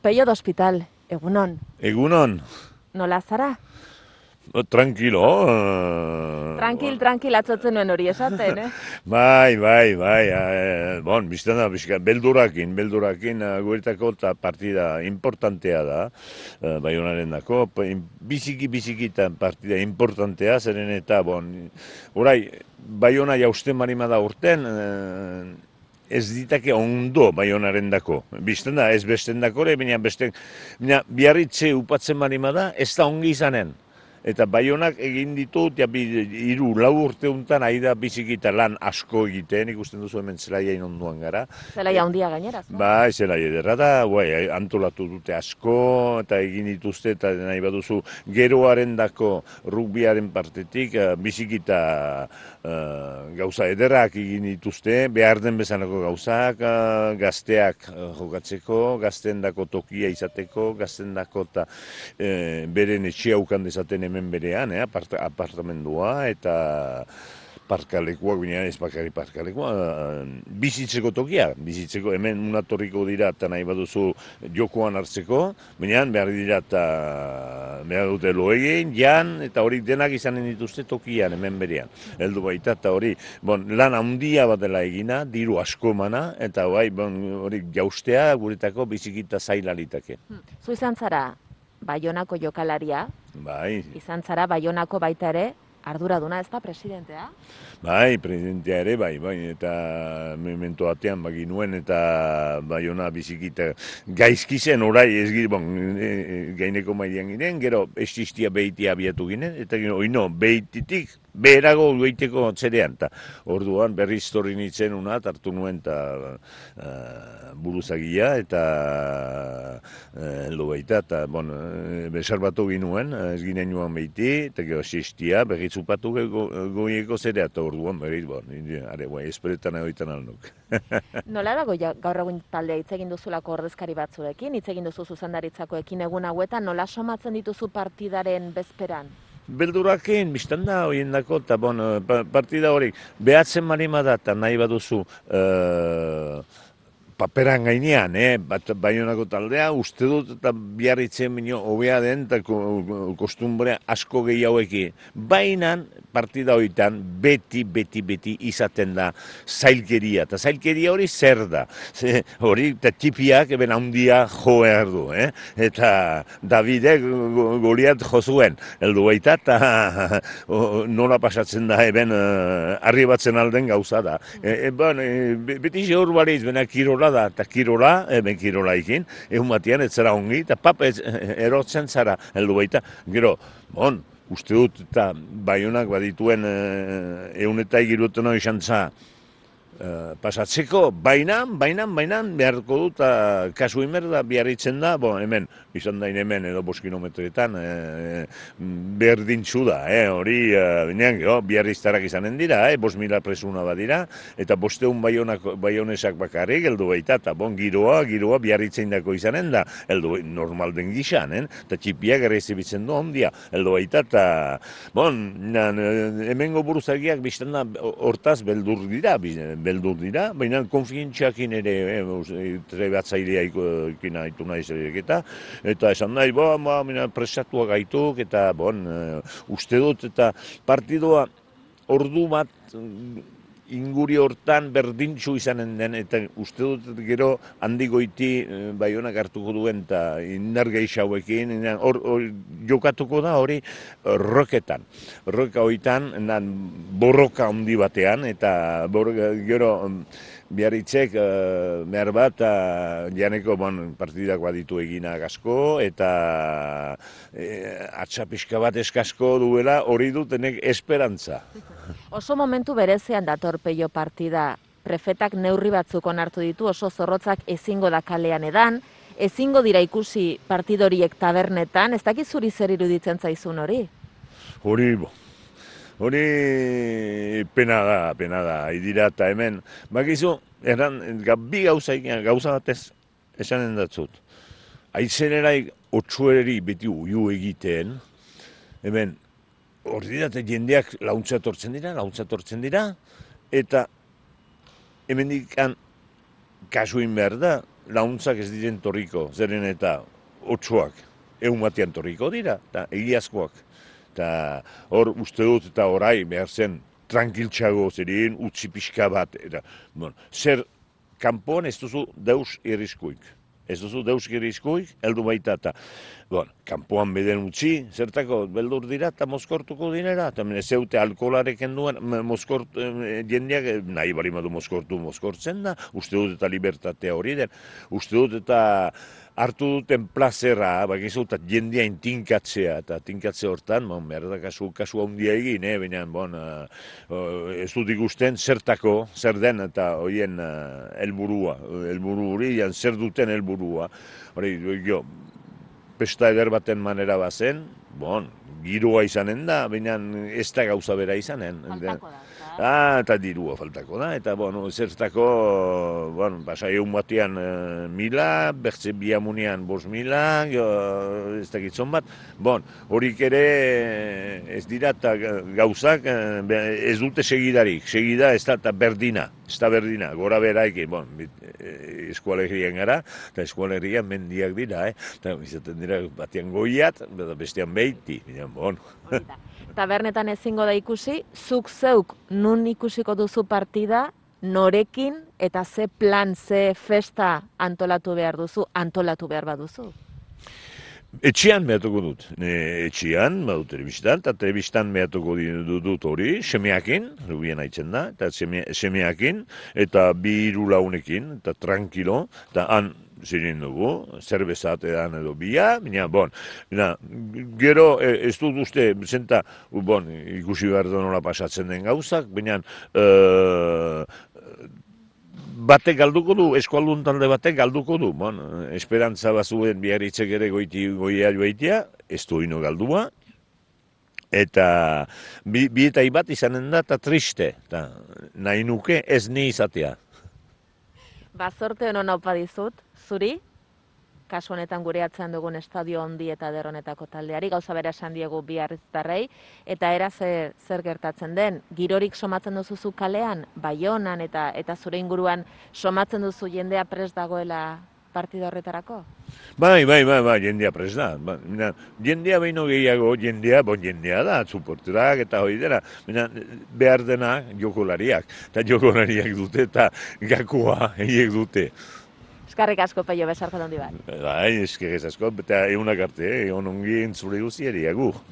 Peio de Hospital, egunon. Egunon. Nola zara? Tranquilo. Tranquil, atzotzen nuen hori esaten, eh? Bai. Biztan da, beldurakin, guretako eta partida importantea da, Baionaren dako, biziki eta partida importantea, zeren eta, orai, Baiona jausten marima da urten, ez ditake ondo Baionaren dako. Biztan da, ez besten dakore, baina biarritze upatzen marima da, ez da ongi izanen. Eta Baionak egin ditut, 3-4 urte untan, aida bizikita lan asko egiten, ikusten duzu hemen zelaiain onduan gara. Zelaia handia gainera, Bai, zelaia ederra da, antolatu dute asko, eta egin dituzte, eta nahi baduzu geroaren dako rugbiaren partetik, bizikita gauza ederrak egin dituzte, behar den bezanako gauzak, gazteak jokatzeko, gazten dako tokia izateko, gazten dako eta beren etxea ukan dezaten hemen berean, apartamendua eta parkalekuak, baina ez bakari parkalekua, bizitzeko tokia, hemen unatorriko dira eta nahi baduzu jokoan hartzeko, baina behar dira eta behar dute lo egin, jan, eta hori denak izanen dituzte tokian hemen berean. Heldu baita eta hori, lan handia bat dela egina, diru asko emana, eta hori jaustea guretako bizikita zailalitake. Zu izan zara Baionako jokalaria, Bai. izan zara Baionako baita ere, arduraduna ez da presidentea? Bai, presidentea ere, bai, eta memento batean baginuen eta Baiona bizikita gaizki zen, orai ez gaineko mailean ginen, gero estistia behitia abiatu ginen, eta behititik beherago behiteko zerean, eta orduan berri histori nintzen unat, hartu nuen eta buruzagia, eta heldu baita, eta besarbatu ginuen, ez ginen joan behiti, eta gero estistia berri zupatu goieko zerea, eta orduan berriz, esperetan egoitan alnuk. Nola dago gaur egun taldea hitz egin duzulako ordezkari batzuekin, hitz egin duzu zuzendaritzakoekin egun hauetan, nola somatzen dituzu partidaren bezperan? Beldurakin, biztan da, horien dako, eta partida hori, behatzen marima da, eta nahi baduzu paperan gainean, Baionako taldea, uste dut eta biarritzen minio hobea den, eta kostumbrea asko gehiagoekin. Baina partida horietan beti izaten da zailkeria, eta zailkeria hori zer da. Hori, eta tipiak eben handia jo behar du, eta Davidek Goliat jo zuen, heldu baita, eta nola pasatzen da, eben arribatzen alden gauza da. Beti zehur bariz, bena kirola da, eta kirola ikin, egun batian ez zara ongi, eta erotzen zara, heldu baita. Gero, uste dut, eta Baionak badituen eta egiruten hori xantza pasatzeko, baina beharko dut, kasu inberda biarritzen da, hemen, izan dain hemen edo 5 kilometroetan, berdintzu da, hori, biarriztarak izanen dira, 5.000 presuna badira, eta 500 baionesak bakarrik, heldu baita, eta giroa biarritzen dako izanen da, heldu normal den gizan, eta txipiak errezibitzen du ondia, heldu baita, eta, hemengo buruzagiak biztan da, hortaz beldur dira, baina konfientziakin ere trebatzailea ikina haitu nahi zereketa, eta esan nahi, presatua gaituk, eta uste dut, eta partidoa ordu bat inguri hortan berdintzu izanen den, eta uste dut gero handi goiti Baionak hartuko duen, eta indar gehiagoekin, jokatuko da hori roketan. Roka horietan, borroka handi batean, eta gero Biarritzek, behar bat, janeko partidak baditu eginak asko, eta atxapiska bat eskasko duela hori dutenek esperantza. Oso momentu berezean dator Peio partida, prefetak neurri batzuk onartu ditu, oso zorrotzak ezingo da kalean edan, ezingo dira ikusi partidoriek tabernetan, ez dakit zuri zer iruditzen zaizun hori? Hori pena da, idira eta hemen, bakizu, bi gauza batez esanen datzut. Aizeneraik otsuereri beti uiu egiten, hemen, hori dira, jendeak launtza tortzen dira, eta hemen dikan kasuin behar da, launtzak ez diren torriko, zeren eta otsoak eumatian torriko dira, eta egiazkoak. Eta hor uste dut eta orai behar zen tranquiltxago zerien utzi pixka bat. Eta, zer kanpoan ez duzu deus irriskuik. Ez duzu deus irriskuik, heldu baita eta kanpoan beden utzi, zertako beldur dira eta mozkortuko dinera. Eta zeute alkoholareken duen jendeak nahi bali madu mozkortzen da, uste dut eta libertatea hori den, uste dut eta hartu duten plazera, bakizu eta jendeain tinkatzea, eta tinkatze hortan, behar da kasu handia egin, baina ez dut ikusten zertako, zer den eta horien helburu hori, zer duten helburua. Hori, pesta eder baten manera bazen, giroa izanen da, baina ez da gauza bera izanen. Faltako da. Eta dirua faltako da, eta zertako, basa egun batean 1000, bertze biamunean 5000, ez dakitzon bat, horik ere ez dira eta gauzak ez dute segidarik, segida ez da berdina, gora beraik, eskualerrian gara, eta eskualerrian mendiak dira, eta izaten dira batean goiat, bestean behiti, Tabernetan ezingo da ikusi, zuk zeuk nun ikusiko duzu partida, norekin eta ze plan, ze festa antolatu behar baduzu? Etxean behatuko dut. Etxean, badut telebistan, eta telebistan behatuko dut hori, semeakin, rubien haitzen da, eta semeakin, eta 2 launekin, eta tranquilo, eta han ziren dugu, zerbezat edan edo bia, gero ez dut uste, zenta, ikusi behar da nola pasatzen den gauzak, baina batek galduko du, eskualdun talde batek galduko du, esperantza bazuen biarritzek ere goia joaitea, ez du ino galdua, eta bietai bat izanen da, eta triste, eta nahi nuke ez ni izatea. Bazorte honon haupa dizut, zuri, kasu honetan gure atzean dugun estadio handi eta derronetako taldeari, gauza bera esan diegu biarritztarrei, eta era zer gertatzen den, girorik somatzen duzu kalean, Baionan eta zure inguruan somatzen duzu jendea prest dagoela partida horretarako? Bai, jendea prest da. Jendea behin gehiago, jendea da, suporterak eta hori dira. Behar dena jokolariak, eta jokolariak dute eta gakoa horiek dute. Eskarrik asko, Peio, besarko handi bat. Bai, eskerrik asko, eta egunak arte, egon ongi entzule guziari, agur.